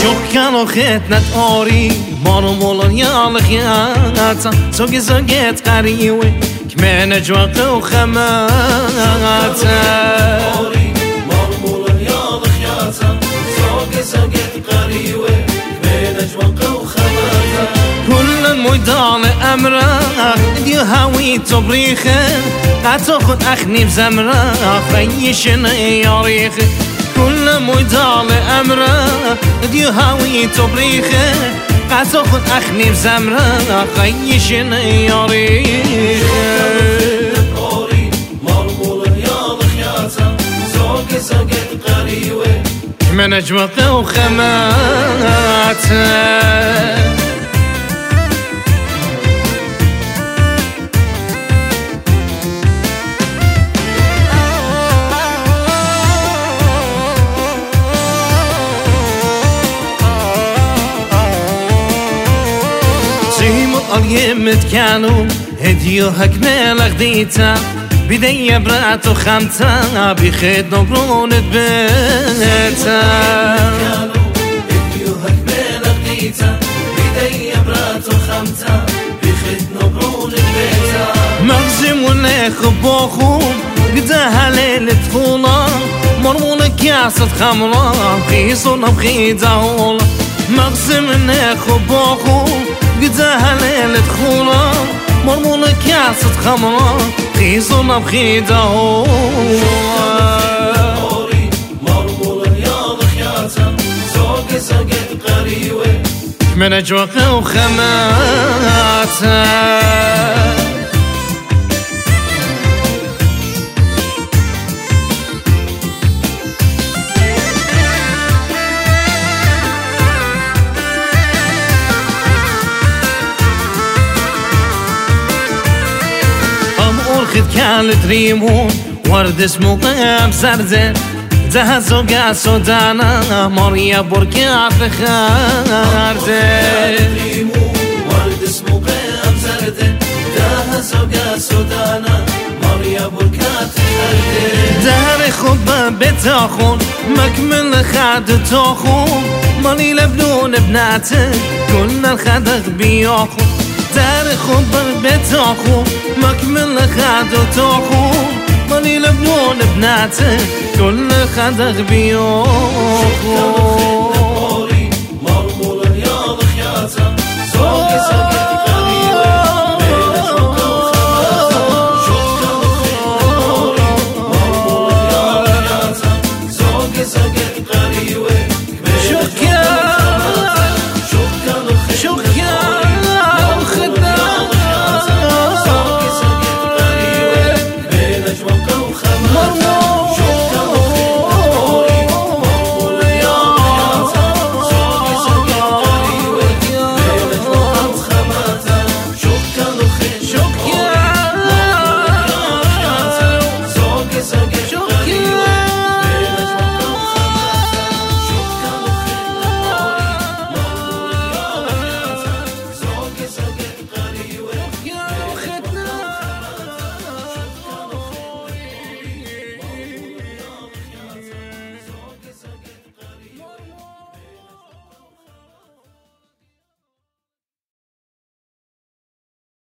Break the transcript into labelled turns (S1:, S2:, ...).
S1: كانوا خيتنا تقوري مارو مولن يا الخياتا زوجي زوجت قريوي كمان أجواق وخماتا
S2: مارو مولن يا الخياتا زوجي زوجت قريوي كمان أجواق وخماتا
S1: كل الميدان أمرك ديو هاوي تبريخه قاتوخد أخني بزمرك خيشن يا ريخه كل ميدان أمرك ديو هاوي تبريخه قاتوخد أخني بزمرك خيشن يا ريخه
S2: مرمول يا الخياتا زوجي زوجت قريوي
S1: من أجواق وخماتا اليمت كانوا هديو هكمل اخديتا بدي برات وخمتا بخيط نبرون بيتا
S2: هديو هكمل اخديتا بدي برات وخمتا بخيط نبرون بيتا
S1: مغزم ونخ بوخوم قداها ليلة طفولة مرمون كاسة خمرة خيصونا بخيدا هولا مغزم ونخ بوخوم قداها ليلة خولة مرمون كاسة خمرة خيصونا بخيدا هولا
S2: مرمون يا الخياتا زوجي زوجت قريوي
S1: من أجواق وخماتا كانت ريمون ورد اسمه قيم سرزة ده زوجة سودانا ماريا بركة خاردة
S2: ورد اسمه قيم سرزة ده زوجة سودانا ماريا بركة خاردة
S1: دهر خطبة بتاخون مكمل خد تاخون مالي لبنون بناتك كلنا الخدق بياخون دار خبر بتاخو مكمل خد وتاخو مالي لبنون بناتك كل خدغ بيوخو
S2: مرمول يا الخياتا زوجي زوجت